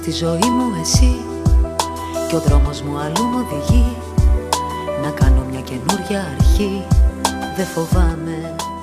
στη ζωή μου εσύ κι ο δρόμος μου αλλού μ' οδηγεί. Να κάνω μια καινούρια αρχή, δεν φοβάμαι.